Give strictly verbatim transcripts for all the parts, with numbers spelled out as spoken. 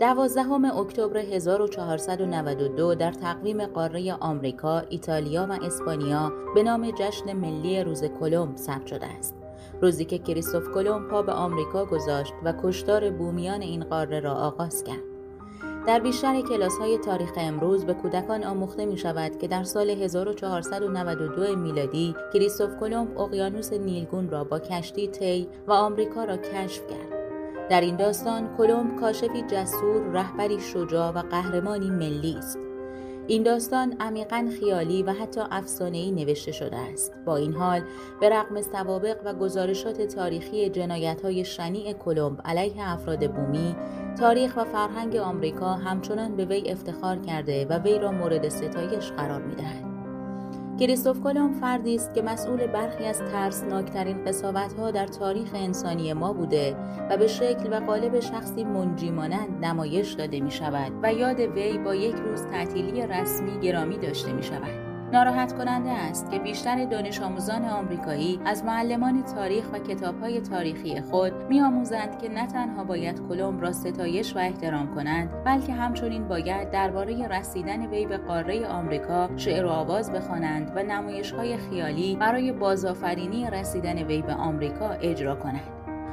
دوازدهم اکتبر هزار و چهارصد و نود و دو در تقویم قاره آمریکا، ایتالیا و اسپانیا به نام جشن ملی روز کلمب ثبت شده است. روزی که کریستوف کلمب پا به آمریکا گذاشت و کشتار بومیان این قاره را آغاز کرد. در بیشتر کلاس‌های تاریخ امروز به کودکان آموخته می‌شود که در سال هزار و چهارصد و نود و دو میلادی کریستوف کلمب اقیانوس نیلگون را با کشتی طی و آمریکا را کشف کرد. در این داستان کلمب کاشفی جسور، رهبری شجاع و قهرمانی ملی است. این داستان عمیقاً خیالی و حتی افسانه‌ای نوشته شده است. با این حال به رغم سوابق و گزارشات تاریخی جنایت‌های شنیع کلمب علیه افراد بومی، تاریخ و فرهنگ آمریکا همچنان به وی افتخار کرده و وی را مورد ستایش قرار می‌دهد. کریستوف کلمب فردی است که مسئول برخی از ترسناکترین قساوت‌ها در تاریخ انسانی ما بوده و به شکل و قالب شخصی منجی مانند نمایش داده می‌شود و یاد وی با یک روز تعطیلی رسمی گرامی داشته می‌شود. ناراحت کننده است که بیشتر دانش آموزان آمریکایی از معلمان تاریخ و کتاب‌های تاریخی خود می‌آموزند که نه تنها باید کلمب را ستایش و احترام کنند، بلکه همچنین باید درباره رسیدن وی به قاره آمریکا شعر و آواز بخوانند و نمایش‌های خیالی برای بازآفرینی رسیدن وی به آمریکا اجرا کنند.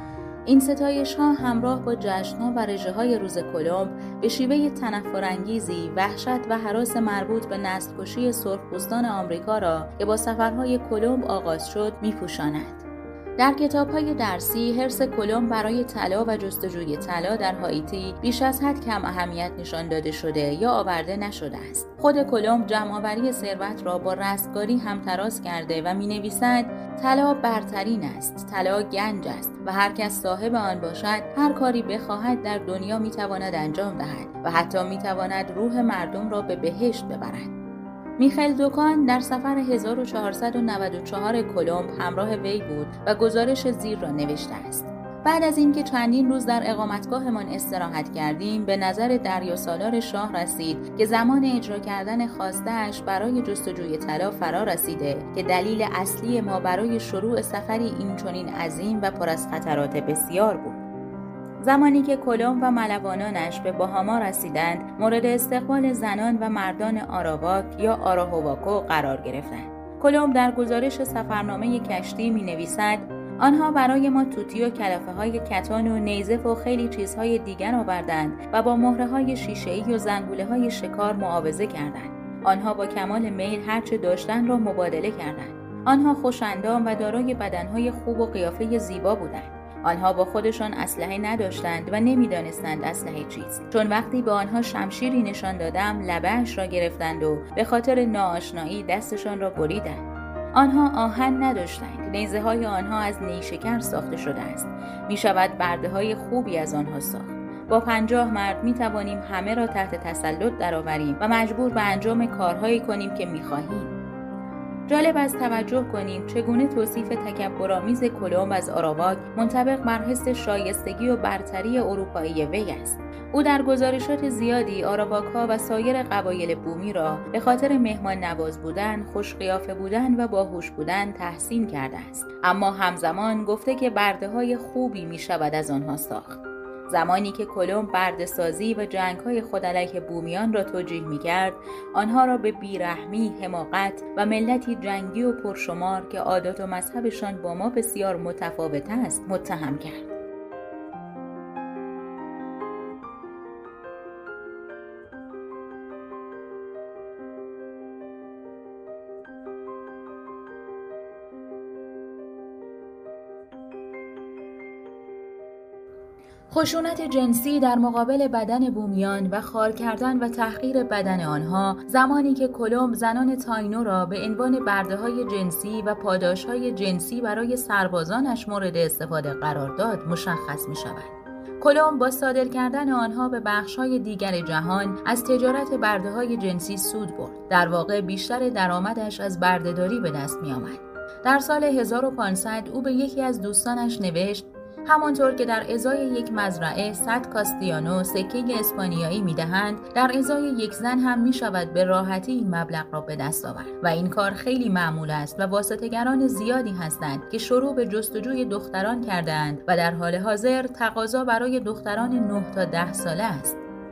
این ستایش‌ها همراه با جشن‌ها و رژه‌های روز کلمب به شیوه تنفرانگیزی وحشت و هراس مربوط به نسل‌کشی سرخپوستان آمریکا را که با سفرهای کلمب آغاز شد می‌پوشاند. در کتاب‌های درسی حرص کلمب برای طلا و جستجوی طلا در هایتی بیش از حد کم اهمیت نشان داده شده یا آورده نشده است. خود کلمب جمع‌آوری ثروت را با رستگاری همتراز کرده و می‌نویسد طلا برترین است، طلا گنج است و هر کس صاحب آن باشد هر کاری بخواهد در دنیا می‌تواند انجام دهد و حتی می‌تواند روح مردم را به بهشت ببرد. میخائیل دوکان در سفر هزار و چهارصد و نود و چهار کلمب همراه وی بود و گزارش زیر را نوشته است. بعد از اینکه چندین روز در اقامتگاهمان استراحت کردیم، به نظر دریاسالار شاه رسید که زمان اجرا کردن خواسته‌اش برای جستجوی طلا فرا رسیده که دلیل اصلی ما برای شروع سفری اینچنین عظیم و پر از خطرات بسیار بود. زمانی که کلمب و ملوانانش به باهاما رسیدند، مورد استقبال زنان و مردان آراواک یا آراهواکو قرار گرفتند. کلمب در گزارش سفرنامه کشتی می نویسد آنها برای ما توتی و کلافه های کتان و نیزه و خیلی چیزهای دیگر آوردند و با مهره های شیشه‌ای و زنگوله های شکار معاوضه کردند. آنها با کمال میل هرچه داشتند را مبادله کردند. آنها خوش‌اندام و دارای بدنهای خوب و قیافه زیبا بودند. آنها با خودشان اسلحه نداشتند و نمیدانستند اسلحه چیست، چون وقتی به آنها شمشیری نشان دادم لبه‌اش را گرفتند و به خاطر ناآشنایی دستشان را بریدند. آنها آهن نداشتند. نیزه های آنها از نیشکر ساخته شده است. می شود برده های خوبی از آنها ساخت. با پنجاه مرد می توانیم همه را تحت تسلط درآوریم و مجبور به انجام کارهایی کنیم که می خواهیم. جالب است توجه کنیم چگونه توصیف تکبرآمیز کلمب از آراواک منطبق بر حس شایستگی و برتری اروپایی وی است. او در گزارشات زیادی آراواک‌ها و سایر قبایل بومی را به خاطر مهمان نواز بودن، خوش قیافه بودن و باهوش بودن تحسین کرده است، اما همزمان گفته که برده‌های خوبی می شود از آنها ساخت. زمانی که کلمب برده‌سازی و جنگ‌های خود علیه بومیان را توجیه می‌کرد، آنها را به بیرحمی، حماقت و ملتی جنگی و پرشمار که عادات و مذهبشان با ما بسیار متفاوت است، متهم کرد. خشونت جنسی در مقابل بدن بومیان و خار کردن و تحقیر بدن آنها زمانی که کلمب زنان تاینو را به عنوان برده‌های جنسی و پاداش‌های جنسی برای سربازانش مورد استفاده قرار داد مشخص می‌شود. کلمب با صادر کردن آنها به بخش‌های دیگر جهان از تجارت برده‌های جنسی سود برد. در واقع بیشتر درآمدش از بردهداری به دست می‌آمد. در سال هزار و پانصد او به یکی از دوستانش نوشت همانطور که در ازای یک مزرعه صد کاستیانو سکه اسپانیایی میدهند، در ازای یک زن هم می شود به راحتی این مبلغ را به دست آورد و این کار خیلی معمول است و واسطه‌گران زیادی هستند که شروع به جستجوی دختران کردند و در حال حاضر تقاضا برای دختران نه تا ده ساله است.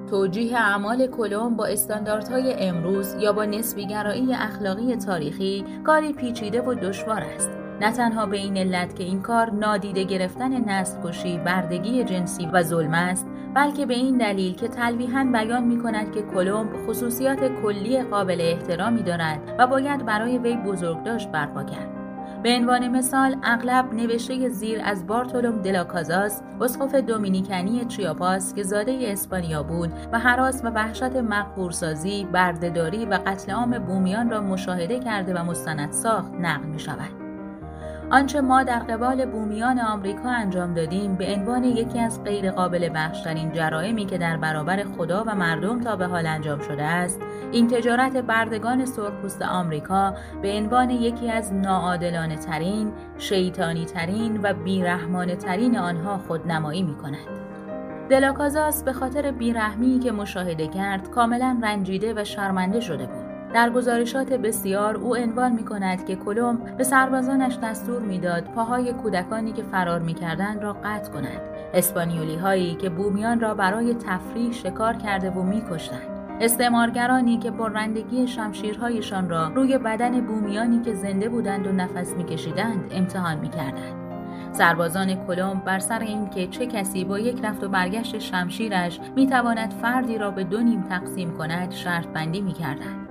توجیه اعمال کلمب با استانداردهای امروز یا با نسبی‌گرایی اخلاقی تاریخی کاری پیچیده و دشوار است. نه تنها به این علت که این کار نادیده گرفتن نسل‌کشی، بردگی جنسی و ظلم است، بلکه به این دلیل که تلویحاً بیان می‌کند که کلمب خصوصیات کلی قابل احترامی دارد و باید برای وی بزرگداشت برپا کرد. به عنوان مثال اغلب نوشته زیر از بارتولوم دلا کازاس، اسقف دومینیکنی چیاپاس که زاده اسپانیا بود و هراس و وحشت مقبورسازی، بردهداری و قتل عام بومیان را مشاهده کرده و مستند ساخت نقل می شود. آنچه ما در قبال بومیان آمریکا انجام دادیم به عنوان یکی از غیر قابل بخش‌ترین جرائمی که در برابر خدا و مردم تا به حال انجام شده است، این تجارت بردگان سرخپوست آمریکا به عنوان یکی از ناعادلانه ترین، شیطانی ترین و بیرحمانه ترین آنها خودنمایی می کند. دلا کازاس به خاطر بیرحمی که مشاهده کرد کاملا رنجیده و شرمنده شده بود. در گزارشات بسیار او عنوان می‌کند که کلمب به سربازانش دستور می‌داد پاهای کودکانی که فرار می‌کردند را قطع کنند. اسپانیولی‌هایی که بومیان را برای تفریح شکار کرده و می‌کشتند. استعمارگرانی که با رندگی شمشیرهایشان را روی بدن بومیانی که زنده بودند و نفس می‌کشیدند امتحان می‌کردند. سربازان کلمب بر سر این که چه کسی با یک رفت و برگشت شمشیرش می‌تواند فردی را به دو نیم تقسیم کند شرط بندی می‌کردند.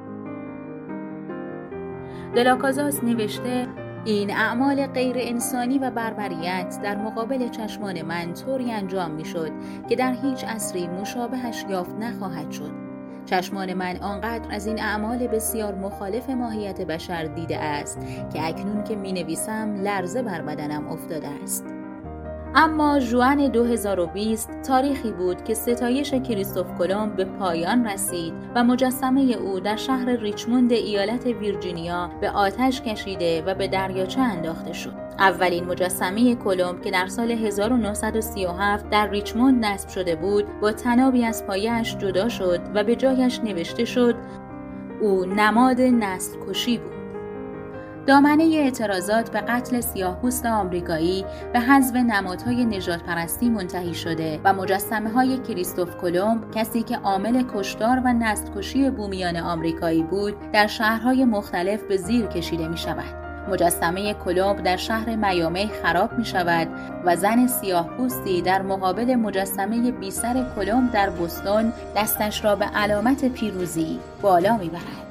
دلا کازاس نوشته این اعمال غیر انسانی و بربریت در مقابل چشمان من طوری انجام می شد که در هیچ عصری مشابهش یافت نخواهد شد. چشمان من آنقدر از این اعمال بسیار مخالف ماهیت بشر دیده است که اکنون که می نویسم لرزه بر بدنم افتاده است. اما ژوئن دو هزار و بیست تاریخی بود که ستایش کریستوف کلمب به پایان رسید و مجسمه او در شهر ریچموند ایالت ویرجینیا به آتش کشیده و به دریاچه انداخته شد. اولین مجسمه کلمب که در سال هزار و نهصد و سی و هفت در ریچموند نصب شده بود با تنابی از پایه‌اش جدا شد و به جایش نوشته شد او نماد نسل کشی بود. دامنه اعتراضات به قتل سیاه‌پوست آمریکایی به حذف نمادهای نژاد پرستی منتهی شده و مجسمه‌های کریستوف کلمب، کسی که عامل کشتار و نسل‌کشی بومیان آمریکایی بود، در شهرهای مختلف به زیر کشیده می‌شود. مجسمه کلمب در شهر میامی خراب می‌شود و زن سیاه‌پوستی در مقابل مجسمه بی‌سر کلمب در بوستون دستش را به علامت پیروزی بالا می‌برد.